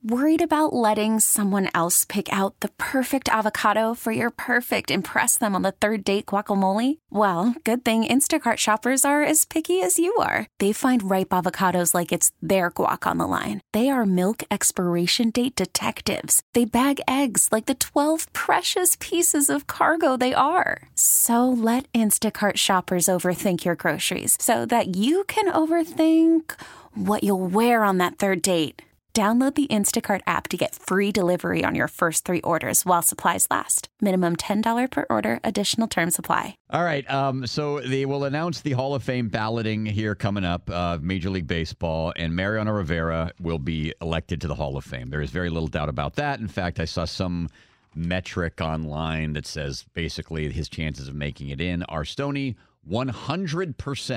Worried about letting someone else pick out the perfect avocado for your perfect impress them on the third date guacamole? Well, good thing Instacart shoppers are as picky as you are. They find ripe avocados like it's their guac on the line. They are milk expiration date detectives. They bag eggs like the 12 precious pieces of cargo they are. So let Instacart shoppers overthink your groceries so that you can overthink what you'll wear on that third date. Download the Instacart app to get free delivery on your first 3 orders while supplies last. Minimum $10 per order. Additional terms apply. All right. So they will announce the Hall of Fame balloting here coming up, Major League Baseball, and Mariano Rivera will be elected to the Hall of Fame. There is very little doubt about that. In fact, I saw some metric online that says basically his chances of making it in are stony 100%.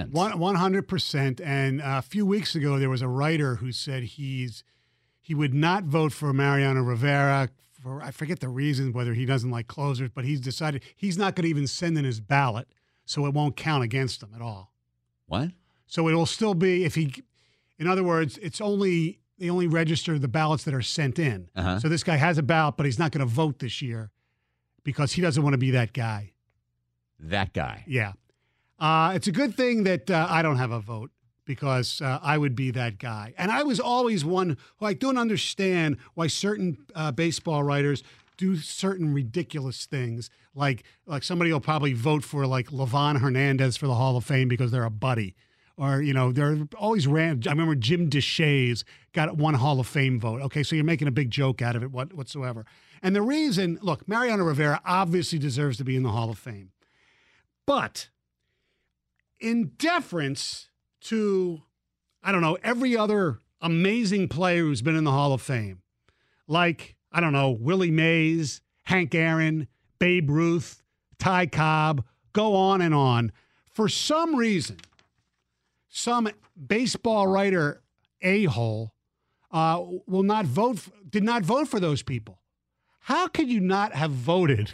100%. And a few weeks ago, there was a writer who said he would not vote for Mariano Rivera for, I forget the reason, whether he doesn't like closers, but he's decided he's not going to even send in his ballot, so it won't count against him at all. What? So it will still be, in other words, they only register the ballots that are sent in. Uh-huh. So this guy has a ballot, but he's not going to vote this year because he doesn't want to be that guy. That guy. Yeah. It's a good thing that I don't have a vote, because I would be that guy. And I was always one who I don't understand why certain baseball writers do certain ridiculous things. Like somebody will probably vote for like Livan Hernandez for the Hall of Fame because they're a buddy. Or, they're always random. I remember Jim Deshaies got one Hall of Fame vote. Okay, so you're making a big joke out of it whatsoever. And the reason, look, Mariano Rivera obviously deserves to be in the Hall of Fame. But in deference to, I don't know, every other amazing player who's been in the Hall of Fame, like, I don't know, Willie Mays, Hank Aaron, Babe Ruth, Ty Cobb, go on and on. For some reason, some baseball writer a-hole did not vote for those people. How could you not have voted?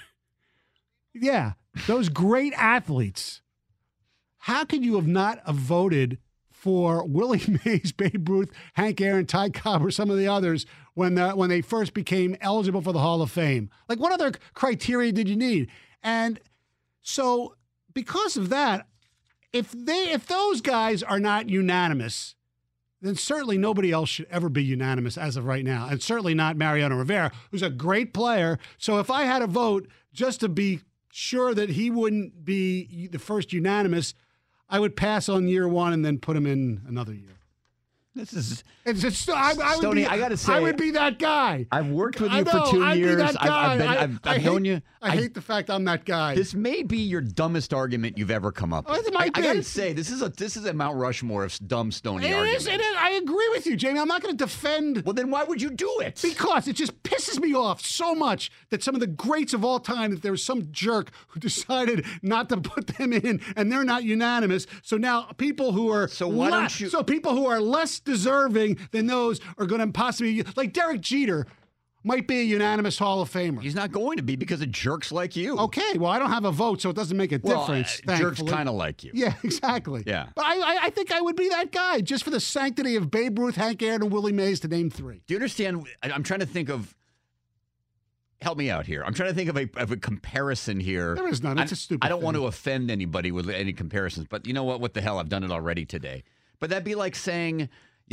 Yeah, those great athletes. How could you have not have voted for Willie Mays, Babe Ruth, Hank Aaron, Ty Cobb, or some of the others when they first became eligible for the Hall of Fame? Like, what other criteria did you need? And so, because of that, if those guys are not unanimous, then certainly nobody else should ever be unanimous as of right now, and certainly not Mariano Rivera, who's a great player. So if I had a vote just to be sure that he wouldn't be the first unanimous, I would pass on year one and then put him in another year. This is Stoney, I got to say, I would be that guy. I've worked with you for 2 I'd years. Be that guy. I've known you. I hate the fact I'm that guy. This may be your dumbest argument you've ever come up with. It might be. I got to say, this is a Mount Rushmore of dumb Stoney arguments. It is. I agree with you, Jamie. I'm not going to defend. Well, then why would you do it? Because it just pisses me off so much that some of the greats of all time, that there was some jerk who decided not to put them in, and they're not unanimous. So now people who are people who are less deserving than those are going to possibly, like Derek Jeter, might be a unanimous Hall of Famer. He's not going to be because of jerks like you. Okay, well, I don't have a vote, so it doesn't make a difference. Jerks kind of like you. Yeah, exactly. Yeah. But I think I would be that guy, just for the sanctity of Babe Ruth, Hank Aaron, and Willie Mays, to name 3. Do you understand? I'm trying to think of. Help me out here. I'm trying to think of a comparison here. There is none. It's a stupid I don't thing. want to offend anybody with any comparisons, but you know what? What the hell? I've done it already today. But that'd be like saying,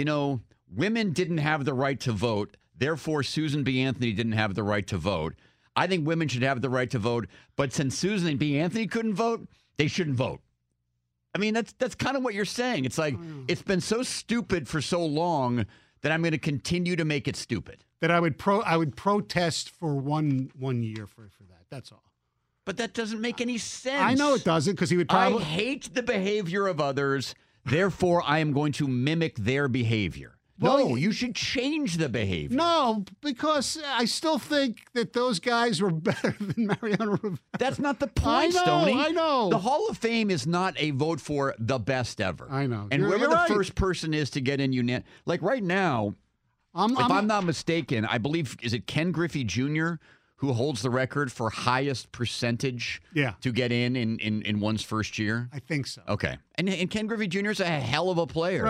women didn't have the right to vote. Therefore, Susan B. Anthony didn't have the right to vote. I think women should have the right to vote, but since Susan B. Anthony couldn't vote, they shouldn't vote. I mean, that's kind of what you're saying. It's like, it's been so stupid for so long that I'm going to continue to make it stupid. That I would protest for one year for that. That's all. But that doesn't make any sense. I know it doesn't, because he would probably. I hate the behavior of others. Therefore, I am going to mimic their behavior. Well, no, you should change the behavior. No, because I still think that those guys were better than Mariano Rivera. That's not the point, Stoney. I know. The Hall of Fame is not a vote for the best ever. I know. And whoever the first person is to get in like right now, if I'm not mistaken, I believe, is it Ken Griffey Jr. who holds the record for highest percentage to get in one's first year? I think so. Okay. And Ken Griffey Jr. is a hell of a player. Right.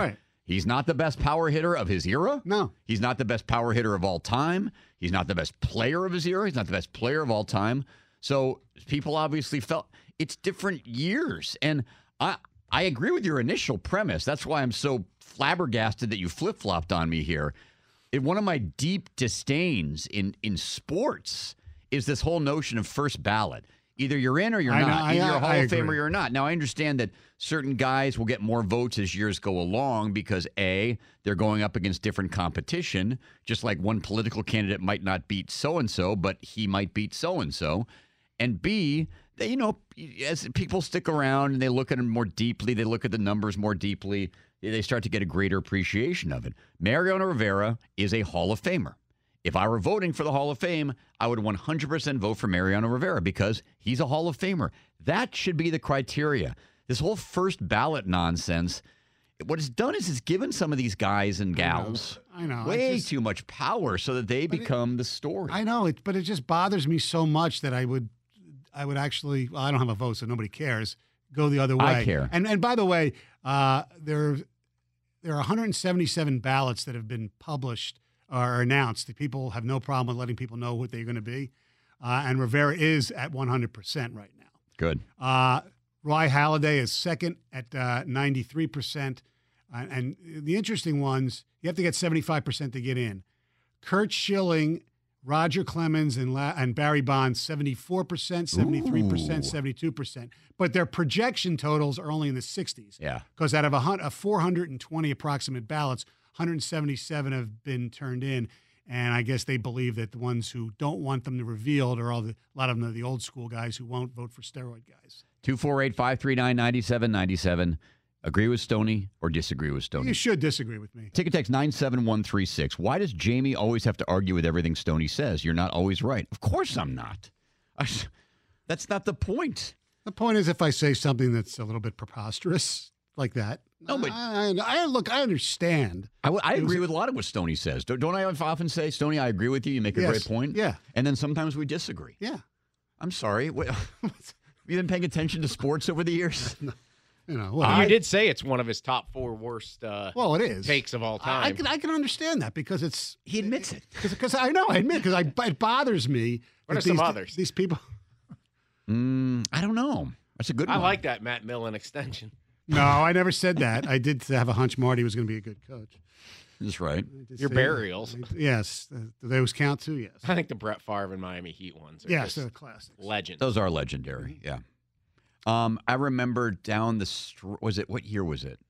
He's not the best power hitter of his era. No. He's not the best power hitter of all time. He's not the best player of his era. He's not the best player of all time. So people obviously felt it's different years. And I agree with your initial premise. That's why I'm so flabbergasted that you flip-flopped on me here. One of my deep disdains in sports is this whole notion of first ballot. Either you're in or you're not. Either you're a Hall of Famer or you're not. Now, I understand that certain guys will get more votes as years go along because, A, they're going up against different competition, just like one political candidate might not beat so-and-so, but he might beat so-and-so. And B, they, as people stick around and they look at them more deeply, they look at the numbers more deeply, they start to get a greater appreciation of it. Mariano Rivera is a Hall of Famer. If I were voting for the Hall of Fame, I would 100% vote for Mariano Rivera because he's a Hall of Famer. That should be the criteria. This whole first ballot nonsense, what it's done is it's given some of these guys and gals I know. way too much power so that they become the story. I know, but it just bothers me so much that I would actually, well, I don't have a vote, so nobody cares, go the other way. I care. And by the way, there are 177 ballots that have been published or announced. The people have no problem with letting people know what they're going to be. And Rivera is at 100% right now. Good. Roy Halladay is second at 93%. And the interesting ones, you have to get 75% to get in. Curt Schilling, Roger Clemens, and Barry Bonds, 74%, 73%, 72%. But their projection totals are only in the 60s. Yeah. Because out of 420 approximate ballots, 177 have been turned in. And I guess they believe that the ones who don't want them to revealed are a lot of them are the old school guys who won't vote for steroid guys. 248-539-9797. Agree with Stoney or disagree with Stoney? You should disagree with me. Ticket text 97136. Why does Jamie always have to argue with everything Stoney says? You're not always right. Of course I'm not. That's not the point. The point is if I say something that's a little bit preposterous like that. No, but I understand. I agree with a lot of what Stoney says. Don't I often say, Stoney, I agree with you. You make a great point. Yeah. And then sometimes we disagree. Yeah. I'm sorry. Have you been paying attention to sports over the years? You did say it's one of his top 4 worst well, it is. takes of all time. I can understand that because he admits it. Because I admit it bothers me. What are some others? These people. I don't know. That's a good one. I like that Matt Millen extension. No, I never said that. I did have a hunch Marty was going to be a good coach. That's right. Your burials. Yes. Do those count too? Yes. I think the Brett Favre and Miami Heat ones are yes, they're classics. Legends. Those are legendary, yeah. I remember down the what year was it?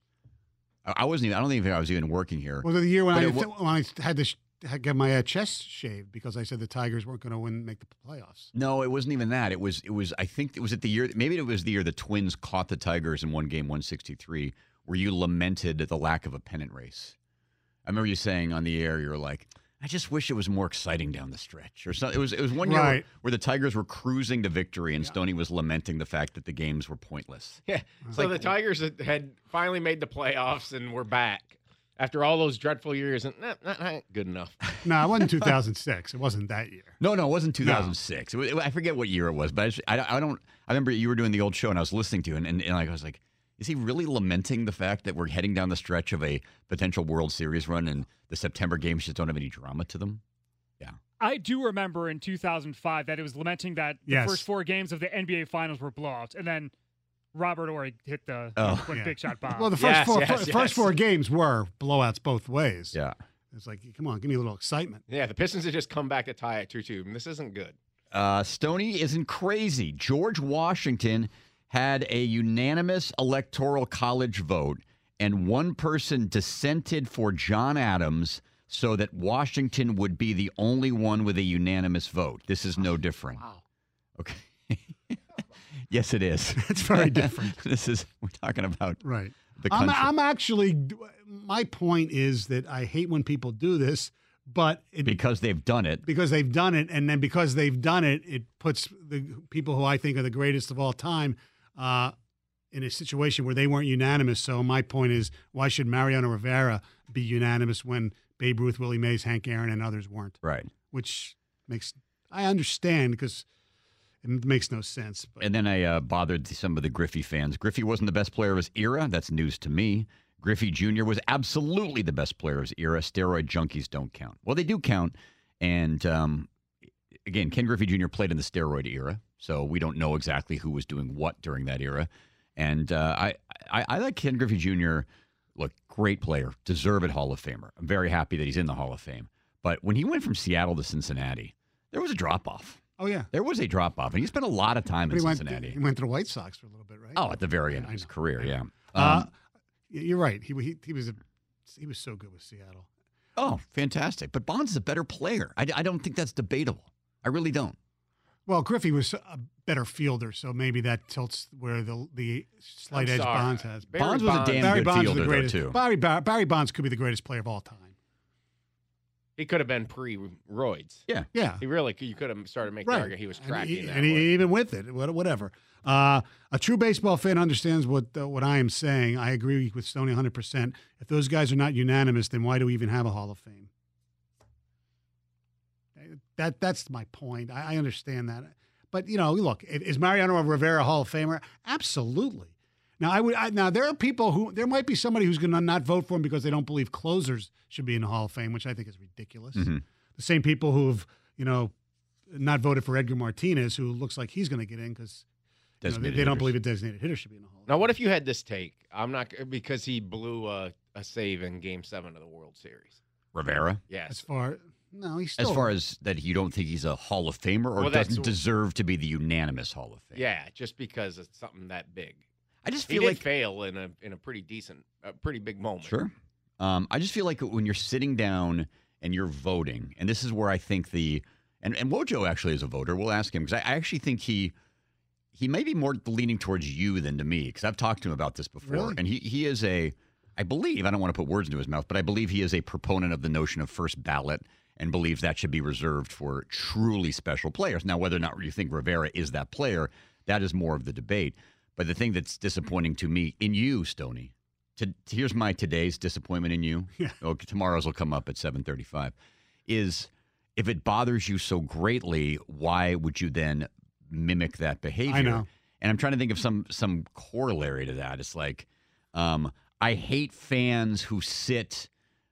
I don't think I was even working here. Was it the year when I had to get my chest shaved because I said the Tigers weren't going to make the playoffs? No, it wasn't even that. It was. I think it was at the year. Maybe it was the year the Twins caught the Tigers in one game, 163, where you lamented the lack of a pennant race. I remember you saying on the air, you were like, I just wish it was more exciting down the stretch. Or something. It was one year where the Tigers were cruising to victory, and Stoney was lamenting the fact that the games were pointless. Yeah. So the Tigers had finally made the playoffs and were back after all those dreadful years, and not good enough. No, it wasn't 2006. It wasn't that year. No, it wasn't 2006. No. I forget what year it was, but I remember you were doing the old show, and I was listening to it, and I was like, is he really lamenting the fact that we're heading down the stretch of a potential World Series run and the September games just don't have any drama to them? Yeah. I do remember in 2005 that it was lamenting that the first 4 games of the NBA Finals were blowouts, and then Robert Horry hit the big shot bomb. Well, the first four games were blowouts both ways. Yeah. It's like, come on, give me a little excitement. Yeah, the Pistons had just come back to tie at 2-2, and this isn't good. Stoney isn't crazy. George Washington had a unanimous electoral college vote, and one person dissented for John Adams so that Washington would be the only one with a unanimous vote. This is no different. Wow. Okay. Yes, it is. It's very different. We're talking about right. The country. I'm actually, my point is that I hate when people do this, but because they've done it. Because they've done it, and then because they've done it, it puts the people who I think are the greatest of all time in a situation where they weren't unanimous. So my point is, why should Mariano Rivera be unanimous when Babe Ruth, Willie Mays, Hank Aaron, and others weren't? Right. Which I understand because it makes no sense. But. And then I bothered some of the Griffey fans. Griffey wasn't the best player of his era. That's news to me. Griffey Jr. was absolutely the best player of his era. Steroid junkies don't count. Well, they do count. And again, Ken Griffey Jr. played in the steroid era, so we don't know exactly who was doing what during that era. And I like Ken Griffey Jr. Look, great player, deserved Hall of Famer. I'm very happy that he's in the Hall of Fame. But when he went from Seattle to Cincinnati, there was a drop-off. Oh, yeah. There was a drop-off, and he spent a lot of time in Cincinnati. He went to the White Sox for a little bit, right? Oh, at the very end of his career, yeah. You're right. He was so good with Seattle. Oh, fantastic. But Bonds is a better player. I don't think that's debatable. I really don't. Well, Griffey was a better fielder, so maybe that tilts where the slight edge Bonds has. Bonds was a damn good fielder, though, too. Barry Bonds could be the greatest player of all time. He could have been pre-roids. Yeah. You could have started making the argument he was tracking that. And even with it, whatever. A true baseball fan understands what I am saying. I agree with Stoney 100%. If those guys are not unanimous, then why do we even have a Hall of Fame? That's my point. I understand that. But, look, is Mariano Rivera a Hall of Famer? Absolutely. Now, there are people there might be somebody who's going to not vote for him because they don't believe closers should be in the Hall of Fame, which I think is ridiculous. Mm-hmm. The same people who have, not voted for Edgar Martinez, who looks like he's going to get in because they don't believe a designated hitter should be in the Hall of Fame. Now, what if you had this take? Because he blew a save in Game 7 of the World Series. Rivera? Yes. As far as that you don't think he's a Hall of Famer or doesn't deserve to be the unanimous Hall of Fame? Yeah, just because it's something that big. I just feel like fail in a pretty big moment. Sure. I just feel like when you're sitting down and you're voting, and this is where I think and Wojo actually is a voter. We'll ask him because I actually think he may be more leaning towards you than to me because I've talked to him about this before, really? And he is I believe, I don't want to put words into his mouth, but I believe he is a proponent of the notion of first ballot and believes that should be reserved for truly special players. Now, whether or not you think Rivera is that player, that is more of the debate. But the thing that's disappointing to me in you, Stoney, here's my today's disappointment in you. Yeah. Tomorrow's will come up at 7:35. Is if it bothers you so greatly, why would you then mimic that behavior? I know. And I'm trying to think of some corollary to that. It's like I hate fans who sit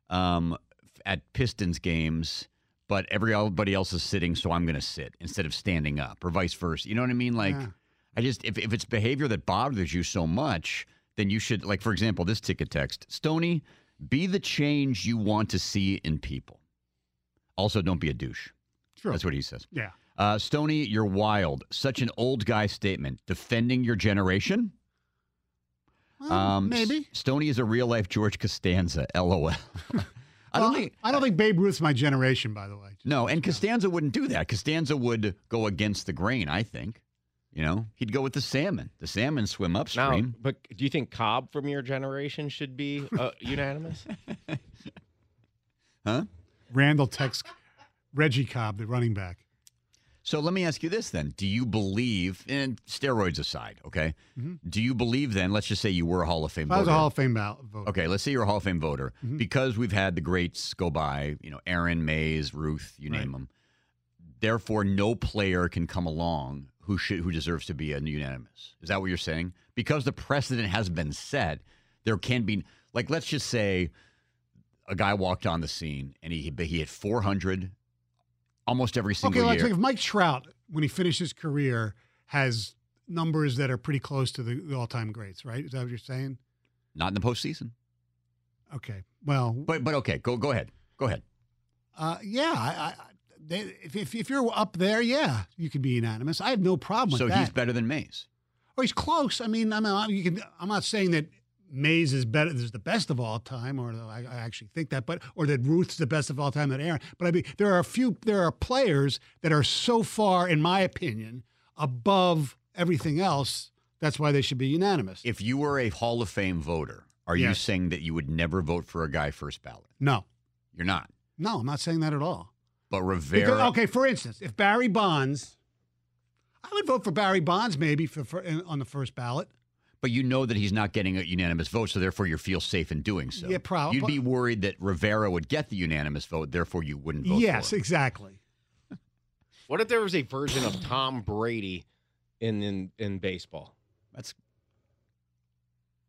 at Pistons games, but everybody else is sitting, so I'm going to sit instead of standing up, or vice versa. You know what I mean? Like. Yeah. If it's behavior that bothers you so much, then you should, like, for example, this ticket text, Stoney, be the change you want to see in people. Also, don't be a douche. True. That's what he says. Yeah. Stoney, you're wild. Such an old guy statement. Defending your generation? Well, maybe. Stoney is a real-life George Costanza, LOL. I don't think Babe Ruth's my generation, by the way. No, and Costanza wouldn't do that. Costanza would go against the grain, I think. He'd go with the salmon. The salmon swim upstream. Now, but do you think Cobb from your generation should be unanimous? Huh? Randall texts Reggie Cobb, the running back. So let me ask you this then. Do you believe, and steroids aside, okay? Mm-hmm. Do you believe then, let's just say you were a Hall of Fame voter. I was a Hall of Fame voter. Okay, let's say you're a Hall of Fame voter. Mm-hmm. Because we've had the greats go by, Aaron, Mays, Ruth, you name them. Therefore, no player can come along who deserves to be a unanimous. Is that what you're saying? Because the precedent has been set, there can be, like, let's just say a guy walked on the scene and he hit 400 almost every single year. Like if Mike Trout, when he finished his career, has numbers that are pretty close to the all-time greats, right? Is that what you're saying? Not in the postseason. Okay. Well, but okay. Go ahead. Go ahead. Yeah. If you're up there, yeah, you could be unanimous. I have no problem with that. So he's better than Mays. Or he's close. I mean, I'm not saying that Mays is the best of all time, or I actually think that, or that Ruth's the best of all time than Aaron. But I mean, there are players that are so far, in my opinion, above everything else. That's why they should be unanimous. If you were a Hall of Fame voter, are you saying that you would never vote for a guy first ballot? No. You're not? No, I'm not saying that at all. But Rivera... Okay, for instance, if Barry Bonds... I would vote for Barry Bonds maybe on the first ballot. But you know that he's not getting a unanimous vote, so therefore you feel safe in doing so. Yeah, probably. You'd be worried that Rivera would get the unanimous vote, therefore you wouldn't vote for him. Yes, exactly. What if there was a version of Tom Brady in baseball?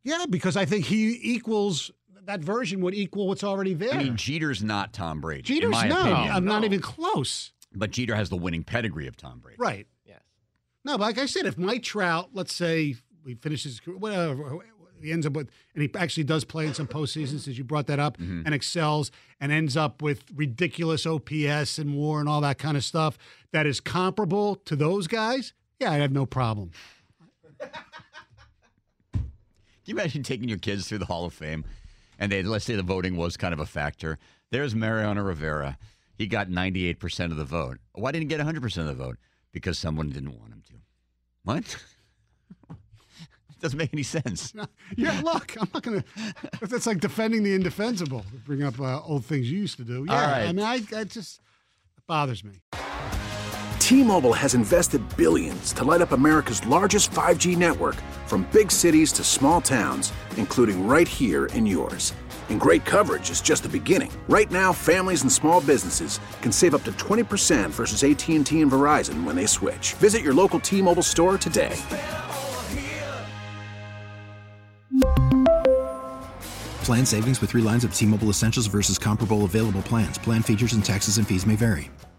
Yeah, because I think that version would equal what's already there. I mean, Jeter's not Tom Brady. Jeter's I'm not even close. But Jeter has the winning pedigree of Tom Brady. Right. Yes. No, but like I said, if Mike Trout, let's say he finishes whatever, he ends up with, and he actually does play in some postseasons, as you brought that up, and excels and ends up with ridiculous OPS and WAR and all that kind of stuff that is comparable to those guys, yeah, I have no problem. Can you imagine taking your kids through the Hall of Fame and let's say the voting was kind of a factor. There's Mariano Rivera. He got 98% of the vote. Why didn't he get 100% of the vote? Because someone didn't want him to. What? It doesn't make any sense. Yeah, look, I'm not going to. That's like defending the indefensible. Bring up old things you used to do. Yeah, all right. I mean, I just, it bothers me. T-Mobile has invested billions to light up America's largest 5G network, from big cities to small towns, including right here in yours. And great coverage is just the beginning. Right now, families and small businesses can save up to 20% versus AT&T and Verizon when they switch. Visit your local T-Mobile store today. Plan savings with 3 lines of T-Mobile Essentials versus comparable available plans. Plan features and taxes and fees may vary.